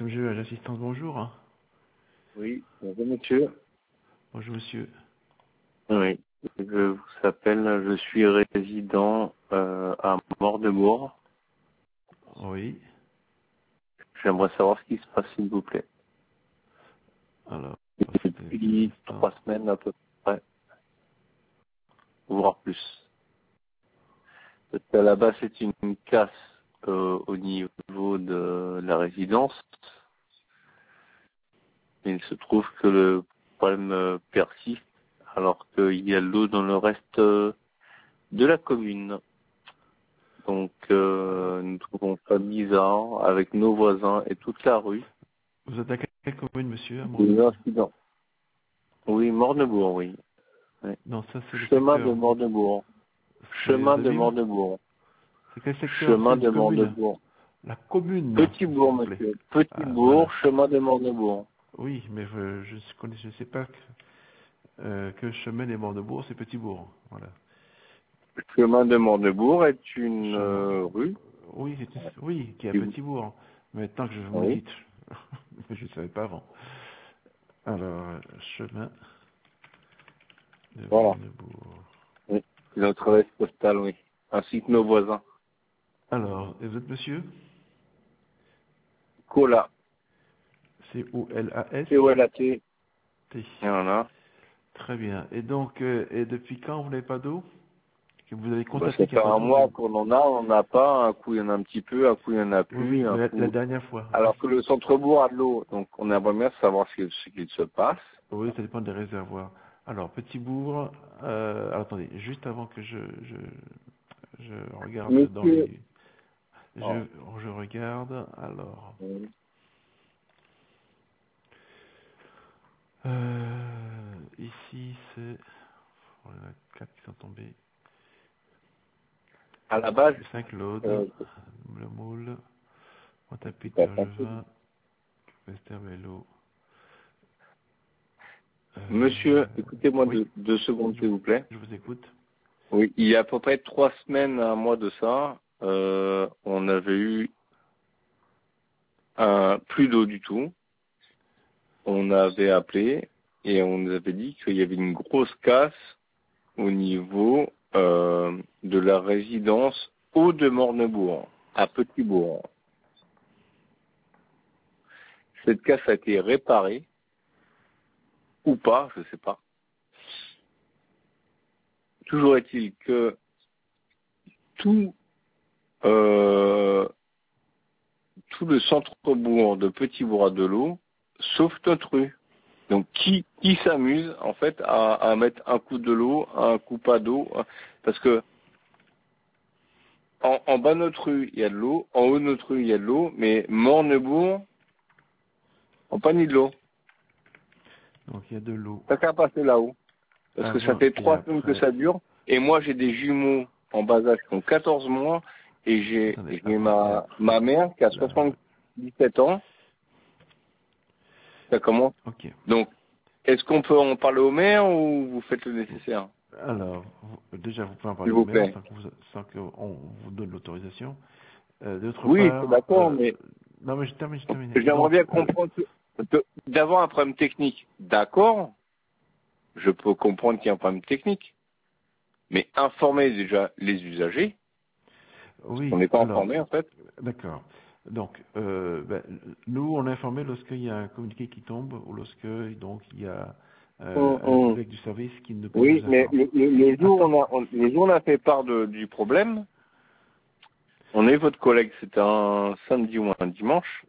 SMG à l'assistance, bonjour. Oui, bonjour monsieur. Bonjour monsieur. Oui, je vous appelle, je suis résident à Morne-de-Bourg. Oui. J'aimerais savoir ce qui se passe s'il vous plaît. Alors, Depuis 3 semaines à peu près, voire plus. Parce qu'à la base c'est une casse au niveau de la résidence. Mais il se trouve que le problème persiste alors qu'il y a l'eau dans le reste de la commune. Donc, nous trouvons ça bizarre avec nos voisins et toute la rue. Vous êtes à quelle commune, monsieur? Des incidents. Oui, Morne-de-Bourg, oui. Oui. Non, ça c'est le Chemin de secteur. Morne-de-Bourg. C'est Chemin la de ville? Morne-de-bourg. C'est quel secteur? Chemin C'est de une commune? Morne-de-Bourg. La commune, Petit s'il bourg, vous plaît. monsieur. Petit Ah, bourg, voilà. chemin de Morne-de-Bourg. Oui, mais je sais pas que chemin des Morne-de-Bourg, c'est Petit-Bourg. Voilà. Chemin de Morne-de-Bourg est une Chemin. rue. Oui, oui, qui est à Et vous- Petit-Bourg. Maintenant que vous me Oui. dites, je ne savais pas avant. Alors, chemin de Voilà. Morne-de-Bourg. Oui. C'est notre adresse postale, oui. Ainsi que nos voisins. Alors, et vous êtes monsieur? Cola. C-O-L-A-S? C-O-L-A-T. T. Et voilà. Très bien. Et donc, et depuis quand vous n'avez pas d'eau? Que vous avez Bah, constaté ça qu'il n'y a fait pas un d'eau mois qu'on en a, on n'en a pas. Un coup, il y en a un petit peu, un coup, il y en a Oui, plus, oui, un mais la coup. dernière fois. Alors que le centre-bourg a de l'eau. Donc, on aimerait bien savoir ce qu'il se passe. Oui, ça dépend des réservoirs. Alors, Petit Bourg, attendez, juste avant que je regarde dans Monsieur. les... Oh. Je regarde, alors... Ici, c'est... Oh, il y en a 4 qui sont tombés. À la base, Le Saint-Claude, euh, le Moule, c'est pas facile. Montapit-Bergevin, Westervello. Monsieur, écoutez-moi Oui, 2 secondes, s'il vous plaît. je vous écoute. Oui, il y a à peu près 3 semaines, un mois de ça, on avait eu plus d'eau du tout. On avait appelé et on nous avait dit qu'il y avait une grosse casse au niveau de la résidence Haut de Morne-Bourg, à Petit-Bourg. Cette casse a été réparée, ou pas, je ne sais pas. Toujours est-il que tout, euh, tout le centre-bourg de Petit-Bourg a de l'eau, sauf notre rue. Donc qui s'amuse en fait à mettre un coup de l'eau, un coup pas d'eau, parce que en bas de notre rue il y a de l'eau, en haut de notre rue il y a de l'eau, mais Morne-Bourg, on pas ni de l'eau. Donc, il y a de l'eau Ça qu'à passer là-haut. Parce que ça avant fait et 3 semaines que après. ça dure. Et moi, j'ai des jumeaux en bas âge qui ont 14 mois. Et j'ai Attendez, j'ai avant et ma après. mère qui a Là, 77 ans. Ça commence. ok. Donc, est-ce qu'on peut en parler au maire ou vous faites le nécessaire? Alors, déjà, vous pouvez en S'il parler au vous maire plaît. sans qu'on vous donne l'autorisation. D'autre Oui, c'est part, d'accord, mais non mais je termine. Et j'aimerais donc, bien comprendre d'avoir un problème technique. D'accord, je peux comprendre qu'il y a un problème technique. Mais informer déjà les usagers, parce oui, qu'on n'est pas alors, informé en fait. d'accord. Donc, nous, on est informé lorsqu'il y a un communiqué qui tombe ou lorsque, donc, il y a un Hum. collègue du service qui Oui, nous mais informe. le jour où Attends, le jour où on a fait part du problème, on a eu votre collègue, c'était un samedi ou un dimanche.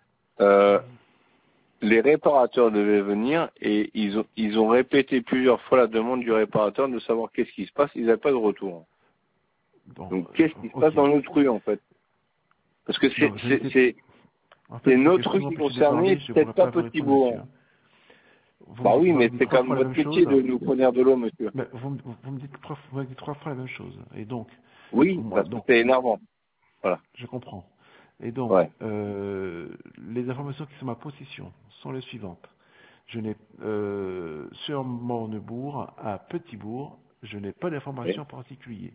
Les réparateurs devaient venir et ils ont répété plusieurs fois la demande du réparateur de savoir qu'est-ce qui se passe. Ils n'avaient pas de retour. bon, Donc qu'est-ce qui se passe ok. dans notre rue en fait? Parce que Donc, je n'étais pas... En fait, c'est c'est que notre si rue vous qui est m'empêchez de parler, concernée, je ne peut-être pourrais pas pas vous Petit répondre, monsieur. Bourg. Bah Vous oui, mais m'avez dit c'est 3 quand même fois la votre même métier chose. de nous fournir de l'eau, monsieur. Mais vous me dites vous m'avez dit 3 fois la même chose. Et donc, Oui, moi, parce que donc, c'est énervant. Voilà. je comprends. Et donc, Ouais. les informations qui sont à ma possession sont les suivantes. Je n'ai, sur Mornebourg, à Petit-Bourg, je n'ai pas d'informations Oui. en particulier.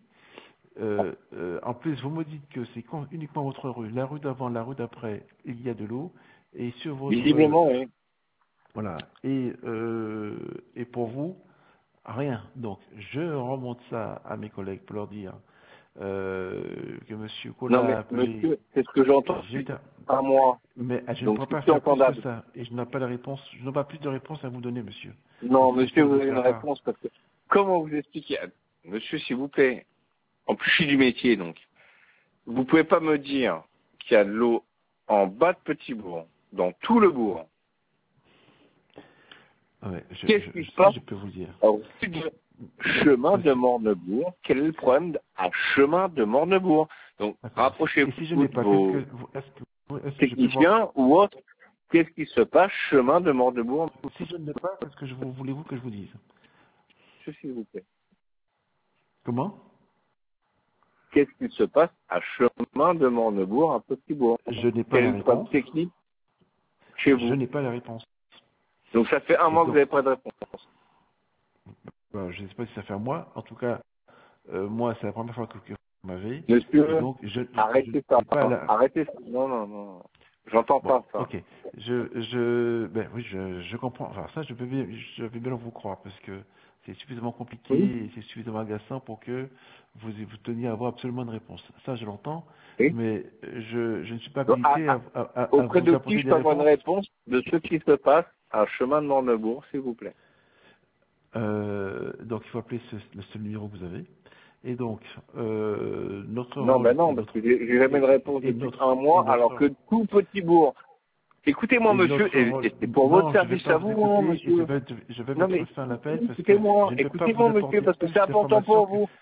En plus, vous me dites que c'est uniquement votre rue, la rue d'avant, la rue d'après, il y a de l'eau, Et sur votre... Visiblement, oui. Voilà. Et pour vous, rien. Donc, je remonte ça à mes collègues pour leur dire que M. Collat Non, a mais appelé... monsieur, c'est ce que j'entends J'ai- par mois. Mais je ne Donc, pourrais c'est pas plus faire plus que entendable. ça. Et je n'ai pas de réponse. Je n'ai pas plus de réponse à vous donner, monsieur. Non, Et c'est monsieur, méchant vous de avez une sa part. réponse parce que, comment vous expliquer, monsieur, s'il vous plaît, en plus, je suis du métier, donc, vous pouvez pas me dire qu'il y a de l'eau en bas de Petit-Bourg, dans tout le bourg. Ouais, Qu'est-ce qui se ça, passe je peux vous le dire. au sud de chemin de Monsieur, Mornebourg? Quel est le problème à chemin de Mornebourg? Donc, d'accord. Et si je rapprochez-vous n'ai de pas, vos est-ce que je peux voir... techniciens ou autres. Qu'est-ce qui se passe chemin de Mornebourg? Si je ne l'ai pas, qu'est-ce que voulez-vous que je vous dise? S'il vous plaît. Comment? Qu'est-ce qui se passe à chemin de Mornebourg à Petit-Bourg? Je n'ai pas Quel est la le problème réponse. technique chez Je vous? n'ai pas la réponse. Donc ça fait un Et mois que vous donc, n'avez pas de réponse. je ne sais pas si ça fait un mois. En tout cas, moi, c'est la première fois que vous m'avez. Et Monsieur, donc, je arrêtez ça. n'ai pas la... Arrêtez ça. Non, non, non. J'entends Bon, pas ça. ok. Ben oui, je comprends. Enfin, ça, je vais bien vous croire parce que c'est suffisamment compliqué Oui, et c'est suffisamment agaçant pour que vous teniez à avoir absolument une réponse. Ça, je l'entends, oui. mais je ne suis pas Donc, habilité à auprès vous de qui apporter je des peux avoir une réponses. réponse de ce qui se passe à chemin de Mornebourg, s'il vous plaît? Donc, il faut appeler ce numéro que vous avez. Et donc, notre Non, rôle ben non, et parce notre que j'ai jamais de réponse et depuis notre un et mois, alors notre que tout Petit-Bourg. Écoutez-moi, et monsieur, notre rôle. et c'est pour votre Non, je ne vais service pas à vous vous, hein, écouter et monsieur. je vais Non, mettre mais fin à l'appel parce que écoutez-moi, je ne peux pas vous écoutez-moi, monsieur, apporter parce que plus c'est important d'informations pour que... vous.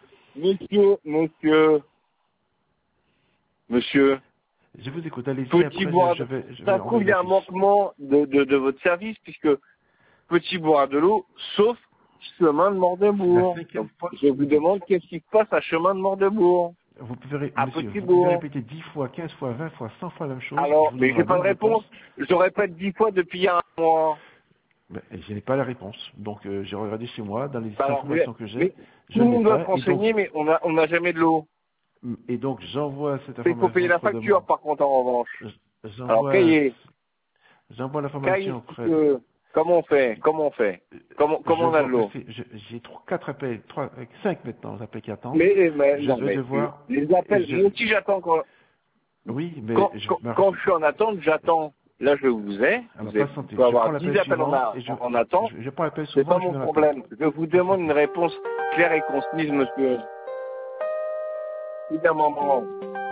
Monsieur, Je vous écoute, allez-y, après Petit-Bourg, ça se on va trouve, il y a un vérifier. manquement de votre service, puisque Petit-Bourg de l'eau, sauf chemin de C'est la Mornebourg. cinquième Donc, fois que je je vous vous le dis. demande qu'est-ce qui se passe à chemin de Mornebourg, à Monsieur, vous pouvez Petit-Bourg. répéter 10 fois, 15 fois, 20 fois, 100 fois la même chose, je Alors, vous mais donnerai j'ai la pas de même réponse. réponse. Je répète 10 fois depuis il y a un mois. Mais je n'ai pas la réponse. Donc, j'ai regardé chez moi, dans les Alors, informations que j'ai, mais tout je le n'ai monde doit se pas. renseigner, mais on n'a jamais de l'eau. Et donc j'envoie cette Il faut payer information, la votre facture, demande. par contre, en revanche. Alors, J'envoie, cahier. j'envoie Cahier, l'information auprès. comment on fait? Comment Je on a de vois l'eau? passer, j'ai 4 appels, 5 maintenant, appels qui attendent. Mais Je non, vais mais devoir, les appels, moi aussi j'attends oui, mais quand je suis en attente, j'attends. Là, je vous ai. alors Vous patientez, pouvez je prends avoir 10 l'appel appels suivant et en attente. je prends l'appel C'est suivant pas et je mon donne l'appel. problème. Je vous demande Patientez. une réponse claire et concise, monsieur. Évidemment.